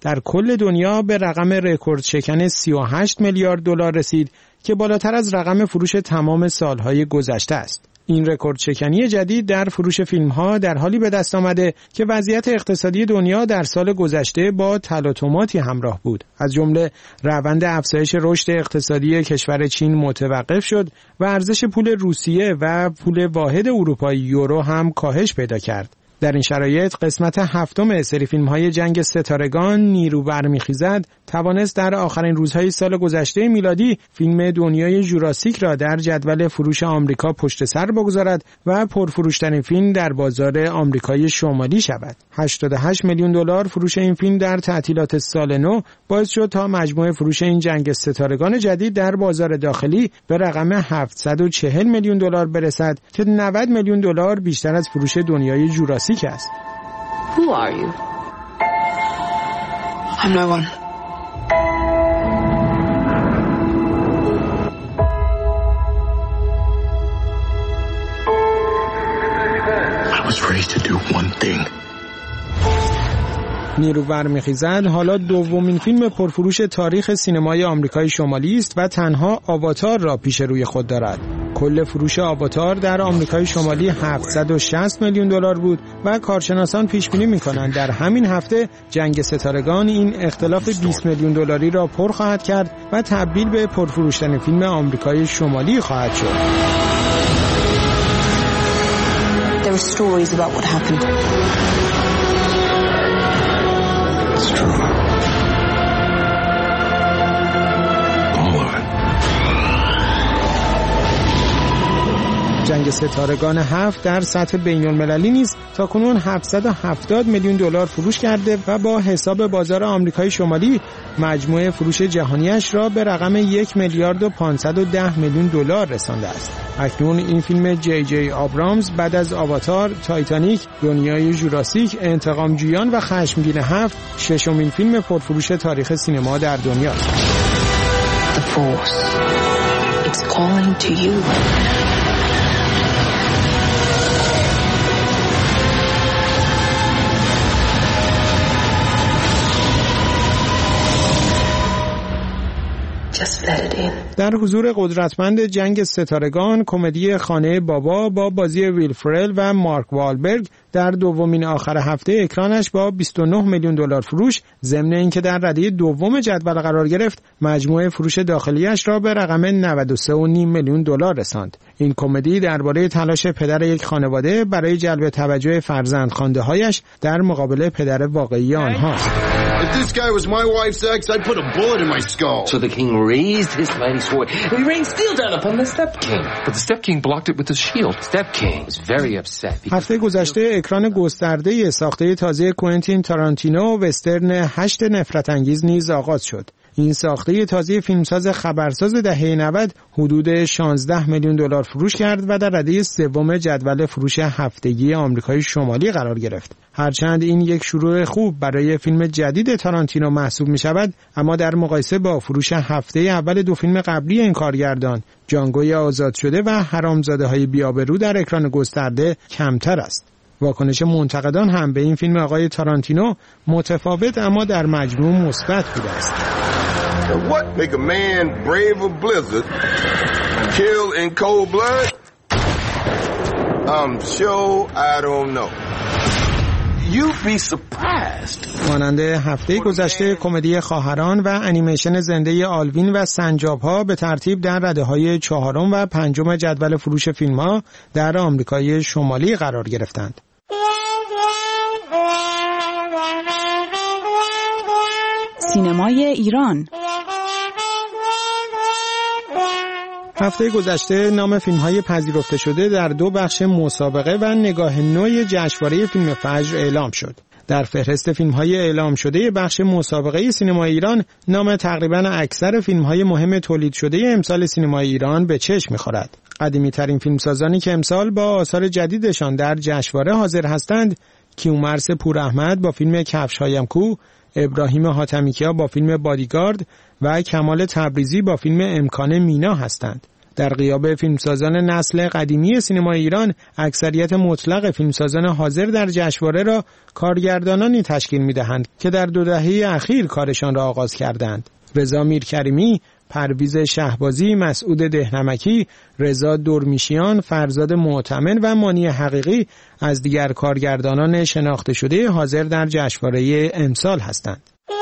در کل دنیا به رقم رکورد شکن 38 میلیارد دلار رسید که بالاتر از رقم فروش تمام سالهای گذشته است. این رکورد شکنی جدید در فروش فیلم‌ها در حالی به دست آمده که وضعیت اقتصادی دنیا در سال گذشته با تلاطماتی همراه بود. از جمله روند افزایش رشد اقتصادی کشور چین متوقف شد و ارزش پول روسیه و پول واحد اروپایی یورو هم کاهش پیدا کرد. در این شرایط قسمت هفتم سری فیلم‌های جنگ ستارگان نیرو برمیخیزد توانست در آخرین روزهای سال گذشته میلادی فیلم دنیای جوراسیک را در جدول فروش آمریکا پشت سر بگذارد و پرفروشترین فیلم در بازار آمریکای شمالی شود. 88 میلیون دلار فروش این فیلم در تعطیلات سال نو باعث شد تا مجموع فروش این جنگ ستارگان جدید در بازار داخلی به رقم 740 میلیون دلار برسد که 90 میلیون دلار بیشتر از فروش دنیای جوراسیک است. Who are you? I'm no one. I was raised to do one thing. نیرو برمیخیزد حالا دومین فیلم پرفروش تاریخ سینمای آمریکای شمالی است و تنها آواتار را پیش روی خود دارد. کل فروش آواتار در آمریکای شمالی 760 میلیون دلار بود و کارشناسان پیش بینی می‌کنند در همین هفته جنگ ستارگان این اختلاف 20 میلیون دلاری را پر خواهد کرد و تبدیل به پرفروشترین فیلم آمریکای شمالی خواهد شد. There are stories about what happened. It's true. All of it. جنگ ستارگان 7 در سطح بین‌المللی نیز تاکنون 770 میلیون دلار فروش کرده و با حساب بازار آمریکای شمالی مجموع فروش جهانیش را به رقم 1 میلیارد و 510 میلیون دلار رسانده است. اکنون این فیلم جی جی آبرامز بعد از آواتار، تایتانیک، دنیای جوراسیک، انتقامجویان و خشمگین 7 ششمین فیلم پرفروش تاریخ سینما در دنیا است. The force. It's calling to you. در حضور قدرتمند جنگ ستارگان، کمدی خانه بابا با بازی ویل فرل و مارک والبرگ در دومین آخر هفته اکرانش با 29 میلیون دلار فروش، ضمن اینکه در رده دوم جدول قرار گرفت، مجموع فروش داخلیش را به رقم 93.5 میلیون دلار رساند. این کمدی درباره تلاش پدر یک خانواده برای جلب توجه فرزندخوانده‌هایش در مقابل پدر واقعی آنهاست. If this guy was my wife's ex, I'd put a bullet in my skull. So the king raised his mighty sword, and he rained steel down upon the Step King. But the Step King blocked it with his shield. Step King was very upset. هفته گذشته اکران گسترده ساخته تازه کوئنتین تارانتینو وسترن 8 نفرت انگیز نیز آغاز شد. این ساخته تازه فیلمساز خبرساز دهه 90 حدود 16 میلیون دلار فروش کرد و در رده سوم جدول فروش هفتگی آمریکای شمالی قرار گرفت. هرچند این یک شروع خوب برای فیلم جدید تارانتینو محسوب می شود، اما در مقایسه با فروش هفته اول دو فیلم قبلی این کارگردان، جانگوی آزاد شده و حرامزاده‌های بی‌آبرو در اکران گسترده کمتر است. واکنش منتقدان هم به این فیلم آقای تارانتینو متفاوت اما در مجموع مثبت بوده است. What make a man brave a blizzard, kill in cold blood? I'm sure I don't know. You'd be surprised. مانند هفته گذشته کمدی خواهران و انیمیشن زنده آلوین و سنجاب‌ها به ترتیب در رده‌های چهارم و پنجم جدول فروش فیلم‌ها در آمریکای شمالی قرار گرفتند. سینمای ایران. هفته گذشته نام فیلم‌های پذیرفته شده در دو بخش مسابقه و نگاه نوع جشنواره فیلم فجر اعلام شد. در فهرست فیلم‌های اعلام شده بخش مسابقه سینمای ایران نام تقریباً اکثر فیلم‌های مهم تولید شده امسال سینمای ایران به چشم می‌خورد. قدیمی‌ترین فیلمسازانی که امسال با آثار جدیدشان در جشنواره حاضر هستند، کیومرث پوراحمد با فیلم کفش‌هایم کو، ابراهیم حاتمیکیا با فیلم بادیگارد و کمال تبریزی با فیلم امکان مینا هستند. در غیاب فیلمسازان نسل قدیمی سینمای ایران، اکثریت مطلق فیلمسازان حاضر در جشنواره را کارگردانانی تشکیل می‌دهند که در 2 دهه اخیر کارشان را آغاز کردند. رضا میرکریمی، پرویز شهبازی، مسعود دهنمکی، رضا درمیشیان، فرزاد معتمن و مانی حقیقی از دیگر کارگردانان شناخته شده حاضر در جشنواره امسال هستند.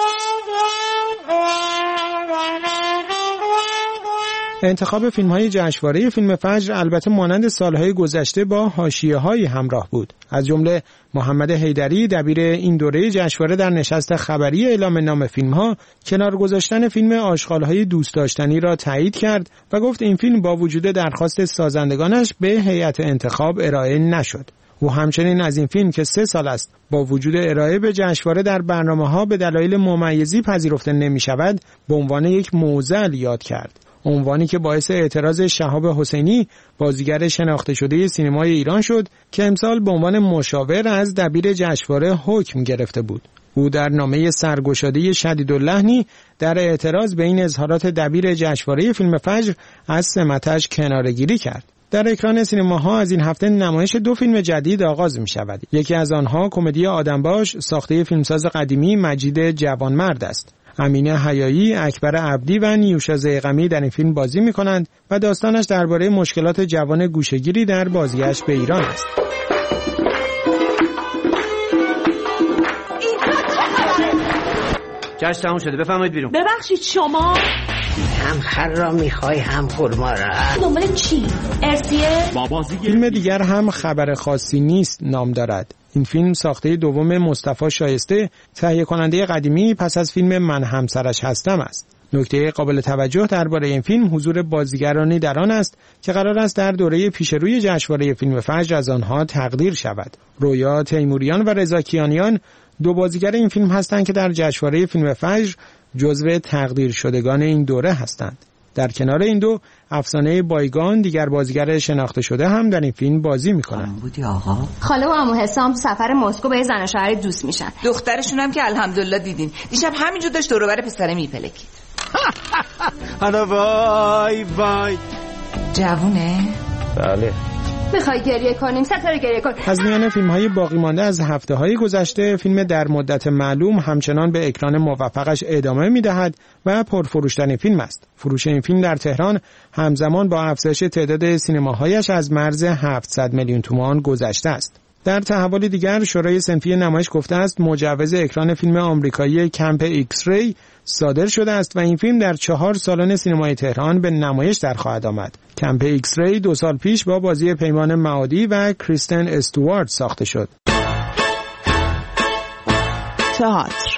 انتخاب فیلم‌های جشنواره فیلم فجر البته مانند سالهای گذشته با حاشیه‌های همراه بود. از جمله محمد حیدری دبیر این دوره جشنواره در نشست خبری اعلام نام فیلم‌ها کنار گذاشتن فیلم آشغال‌های دوست داشتنی را تایید کرد و گفت این فیلم با وجود درخواست سازندگانش به هیئت انتخاب ارائه نشد. او همچنین از این فیلم که 3 سال است با وجود ارائه به جشنواره در برنامه‌ها به دلایل ممیزی پذیرفته نمی‌شود، به عنوان یک معضل یاد کرد. عنوانی که باعث اعتراض شهاب حسینی، بازیگر شناخته شده سینمای ایران شد که امسال به عنوان مشاور از دبیر جشنواره حکم گرفته بود. او در نامه سرگشاده شدیداللحنی در اعتراض به این اظهارات دبیر جشنواره فیلم فجر از سمتش کناره‌گیری کرد. در اکران سینماها از این هفته نمایش 2 فیلم جدید آغاز می شود. یکی از آنها کمدی آدمباش ساخته فیلمساز قدیمی مجید جوانمرد است. امینه حیایی، اکبر عبدی و نیوشا ضیغمی در این فیلم بازی می کنند و داستانش درباره مشکلات جوان گوشه‌گیری در بازگشت به ایران است. جشن تموم شده، بفرمایید بیرون. ببخشید شما هم خر را میخوای هم خرما را. دنبال چی؟ ارسیه؟ فیلم دیگر هم خبر خاصی نیست نام دارد. این فیلم ساخته دوم مصطفی شایسته، تهیه کننده قدیمی پس از فیلم من همسرش هستم است. نکته قابل توجه درباره این فیلم حضور بازیگرانی در آن است که قرار است در دوره پیشروی جشنواره فیلم فجر از آنها تقدیر شود. رویا تیموریان و رضا کیانیان 2 بازیگر این فیلم هستند که در جشنواره فیلم فجر جزو تقدیر شدگان این دوره هستند. در کنار این 2 افسانه بایگان دیگر بازیگر شناخته شده هم در این فیلم بازی میکنند. بودی آقا؟ خاله و عمو حسام سفر مسکو به زن و شوهر دوست میشن. دخترشون هم که الحمدلله دیدین. دیشب همینجور داشت دور و بر پسره میپلکید. حالا وای وای. جوونه؟ بله. میخوای گریه کنیم؟ ستاره گریه کن. از میان فیلم‌های باقی مانده از هفته‌های گذشته، فیلم در مدت معلوم همچنان به اکران موفقش ادامه می‌دهد و پرفروش‌ترین فیلم است. فروش این فیلم در تهران همزمان با افزایش تعداد سینماهایش از مرز 700 میلیون تومان گذشته است. در تحول دیگر، شورای صنفی نمایش گفته است مجوز اکران فیلم آمریکایی کمپ ایکس ری صادر شده است و این فیلم در 4 سالن سینمای تهران به نمایش در خواهد آمد. کمپ ایکس ری 2 سال پیش با بازی پیمان معادی و کریستن استوارت ساخته شد. تئاتر.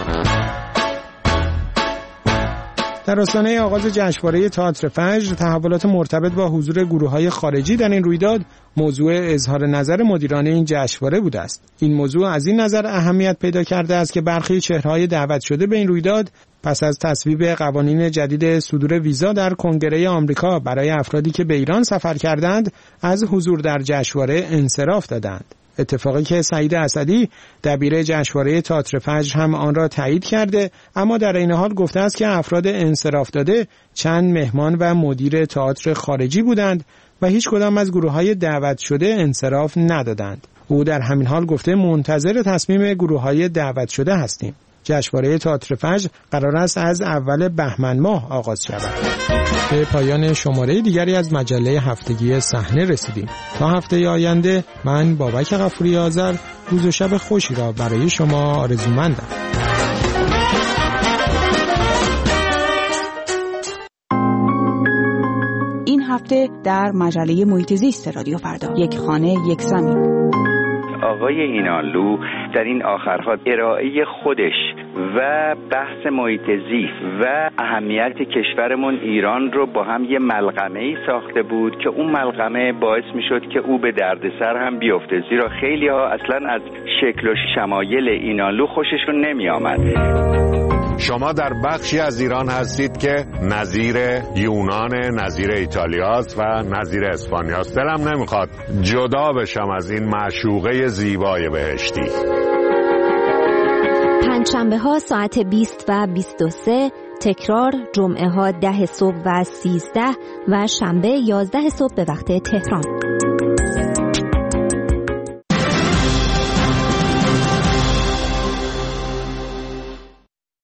در آستانه آغاز جشنواره تئاتر فجر، تحولات مرتبط با حضور گروه‌های خارجی در این رویداد موضوع اظهار نظر مدیران این جشنواره بوده است. این موضوع از این نظر اهمیت پیدا کرده است که برخی چهره‌های دعوت شده به این رویداد پس از تصویب قوانین جدید صدور ویزا در کنگره آمریکا برای افرادی که به ایران سفر کردند، از حضور در جشنواره انصراف دادند. اتفاقی که سعید اسدی دبیر جشنواره تئاتر فجر هم آن را تایید کرده، اما در این حال گفته است که افراد انصراف داده چند مهمان و مدیر تئاتر خارجی بودند و هیچ کدام از گروه‌های دعوت شده انصراف ندادند. او در همین حال گفته منتظر تصمیم گروه‌های دعوت شده هستیم. جشنواره تئاتر فجر قرار است از اول بهمن ماه آغاز شود. به پایان شماره دیگری از مجله هفتگی صحنه رسیدیم. تا هفته آینده من بابک غفوری آذر روز و شب خوشی را برای شما آرزومندم. این هفته در مجله محیط زیست رادیو فردا، یک خانه یک زمین. آقای اینانلو در این آخرها ارائه خودش و بحث محیط زیست و اهمیت کشورمون ایران رو با هم یه ملغمه‌ای ساخته بود که اون ملغمه باعث میشد که او به دردسر هم بیفته، زیرا خیلی ها اصلا از شکل و شمایل اینانلو خوششون نمی آمد. شما در بخشی از ایران هستید که نظیر یونان، نظیر ایتالیاست و نظیر اسپانیاست. دلم نمیخواد جدا بشم از این معشوقه زیبای بهشتی. پنجشنبه ها ساعت 20 و 23 تکرار جمعه ها 10 صبح و 13 و شنبه 11 صبح به وقت تهران.